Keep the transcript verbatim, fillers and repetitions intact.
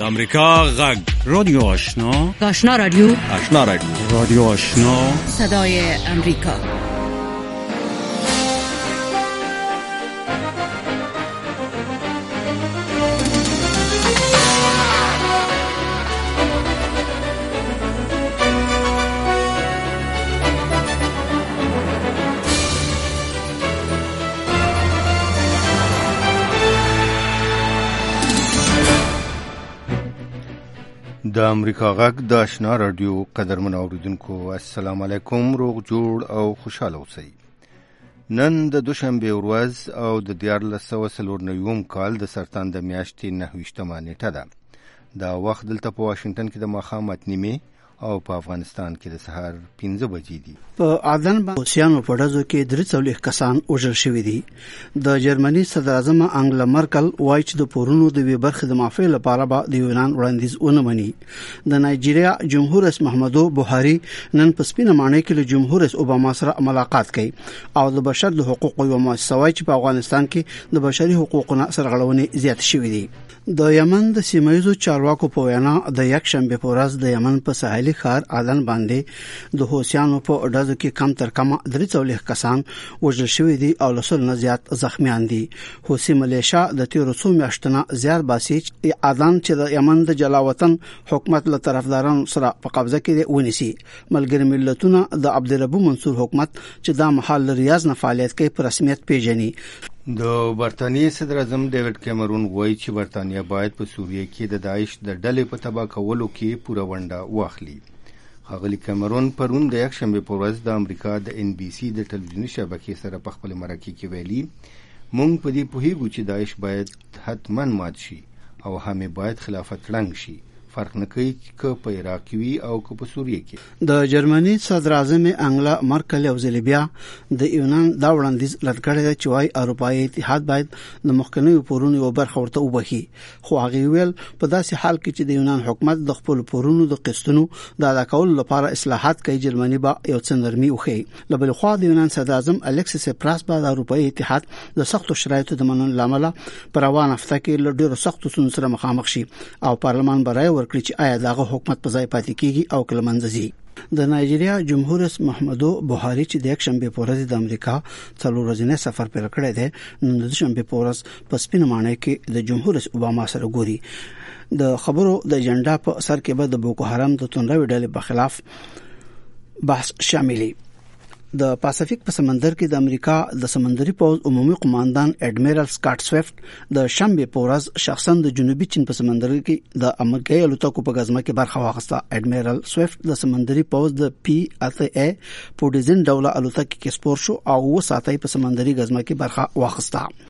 امریکا غږ رادیو آشنا آشنا رادیو آشنا رادیو رادیو آشنا صدای امریکا. د امریکا غږ د آشنا رادیو قدرمن اوریدونکو السلام علیکم، روغ جوړ او خوشاله اوسئ. نن د دوشنبه ورځ او د دیارلس سوه څلور نوي کال د سرطان د میاشتې نهه ویشتمه نیټه ده. دا وخت دلته په واشنگټن کې د ماښام اته نیمې او په افغانستان کې د سهار پنځه بجې دي. په عدن باندې اوسیانو په ډزو کې درې څلوېښت کسان وژل شوي دي. د جرمني صدر اعظم انګلا مرکل وایي چې د پورونو د وی برخې د معافۍ لپاره به د یونان وړاندیز ونه مني. د نایجیریا جمهور رئیس محمدو بوهاري نن په سپینه ماڼۍ کې له جمهور رئیس اوباما سره ملاقات کوي او د بشر د حقوقو یو مؤسسه وایي چې په افغانستان کې د بشري حقوقو سرغړونې زیات شوې دي. د یمن د سیمایي چارواکو په وینا د یک شنبه په ورځ د یمن په ساحلي ښار عدن باندې د حوثیانو په ډزو کې کم تر کم درې څلوېښت کسان وژل شوي دي او له سل نه زیات زخمیان دي. حوثي ملیشیا د تیرو څو میاشتو نه زیات باسي چې عدن چې د یمن د جلاوطن حکومت له طرفدارانو سره په قبضه کې ونیسي. ملګری ملتونه د عبدالربو منصور حکومت چې دا مهال ریاض نه فعالیت کوي په رسمیت پیژني. د برتانیې صدر اعظم ډیوډ کیمرون وایي چې برتانیه باید په سوریه کې د داعش د ډلې په تباه کولو کې پوره ونډه واخلي. ښاغلي کیمرون پرون د یک شنبه په ورځ د امریکا د ان بي سي د ټلویزیوني شبکې سره په خپل مرکه کې ویلي، موږ په دې پوهیږو چې داعش باید حتما مات شي او هم باید خلافت ړنګ شي، فرق نه کوي که په عراق کې وي او که په سوریه کې. د جرمني صدر اعظم انګلا مرکل او ځل بیا د یونان دا وړاندیز لټکړی دی چې وايي اروپایي اتحاد باید د مخکنیو پورونو یو برخه ورته وبخي، خو هغه ویل په داسې حال کې چې د یونان حکومت د خپل پورونو د قسطونو د ادا کولو لپاره اصلاحات کوي، جرمني با یو څه نرمي وخی. له بل خوا د یونان صدر اعظم الکسیس سپراس با د اروپایي اتحاد د سختو شرایطو د منلو لامل پر روان هفته کې له ډیرو سختو ستونزو سره مخامخ شي او پارلمان برای ورکړي چې آیا دغه حکومت په ځای پاتې کیږي او کله منځي. د نایجیریا جمهور رئیس محمدو بوهاري چې د یک شنبه په ورځ د امریکا څلور ورځې سفر پیل کړی دی، نن د شنبه په ورځ په سپینه ماڼۍ کې د جمهور رئیس اوباما سره ګوري. د خبرو د ایجنډا په سر کې به د بوکو حرام د توندروي ډلې په خلاف بحث شاملي. د پاسفیک په سمندر کې د امریکا د سمندري پوځ عمومي قوماندان اډمیرال سکاټ سویفټ د شنبه په ورځ شخصا د جنوبي چین په سمندر کې د امریکایي الوتکو په غزمه کې برخه واخیسته. اډمیرال سویفټ د سمندري پوځ د پی اته ای په ډیزاین ډول الوتکې کې سپور شو او و ساعتې په سمندري غزمه کې برخه واخیسته.